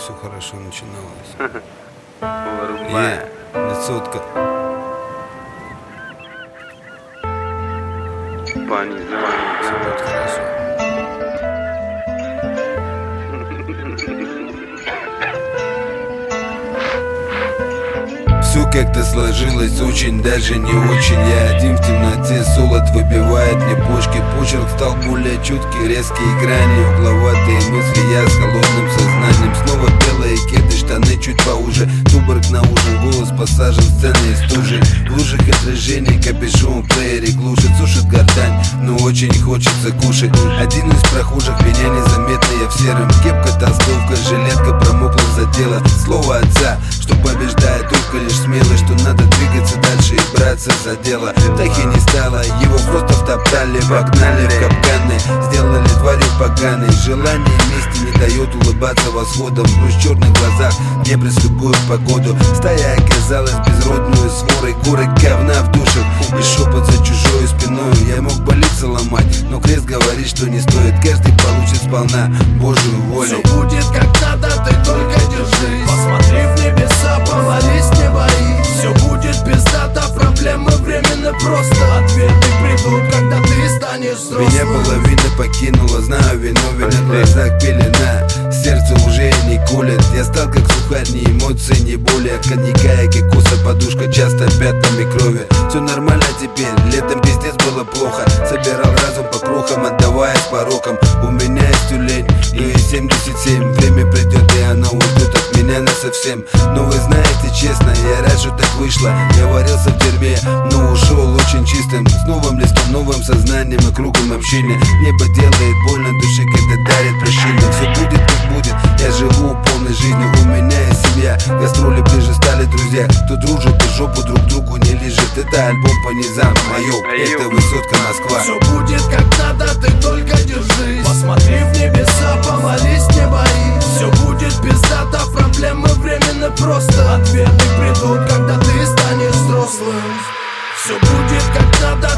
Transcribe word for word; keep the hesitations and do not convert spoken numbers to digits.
все хорошо начиналось. Вырубай. Высотка. Пани, Все будет хорошо. Все как-то сложилось очень, даже не очень. Я один в темноте, солод выбивает мне почки. Почерк стал более чуткий, резкие грани, угловатые мысли. Я с холодным сознанием. Снова белые кеды, штаны чуть поуже. Туборг на ужин, голос посажен, сцены из стужи. В лужах отражений капюшон в плеере глушит. Сушит гортань, но очень хочется кушать. Один из прохожих, меня незаметно, я в сером. Кепка, толстовка, жилетка промокла за дело. Слово отца, что побеждает только лишь смелость, что надо двигаться дальше и браться за дело. Так и не стало, его просто втоптали, вогнали в капканы, сделали тварью поганой. Желание мести не дает улыбаться восходом. Грусть в черных глазах, дебри с любую погоду. Стая оказалась безродную сворой, горы говна в душах и шепот за чужой спиной. Я мог больницы ломать, но крест говорит, что не стоит. Каждый получит сполна Божию волю. Все будет как надо, ты только держись. Посмотри в небеса, помолись, не боись. Все будет пиздато, проблемы временно просто. Ответы придут, когда ты станешь взрослым. Меня половина покинула, знаю, виновен, на глазах пелена. Сердце уже не колет. Я стал как сухарь, ни эмоций, ни боли. От коньяка и кокоса подушка часто пятнами крови. Все нормально теперь, летом пиздец было плохо. Собирал разум по крохам, отдаваясь порокам. У меня есть тюлень, и семьдесят семь. Время придет, и оно уйдет от меня насовсем. Но вы знаете честно, я рад, что так вышло. Я варился в дерьме, но ушел очень чистым. С новым листом, новым сознанием и кругом общения. Небо делает больно душе, когда дарит прощение. Все будет как будет, я живу полной жизнью. У меня есть семья, гастроли ближе стали друзья. Кто дружит, и жопу друг другу не лежит. Это альбом по низам, Майоп, это Высотка, Москва. Все будет как надо, ты только держись. Посмотри в небеса, помолись, не боись. Все будет пиздато, проблемы временно просто. Ответы придут, когда ты станешь взрослым. Все будет как надо,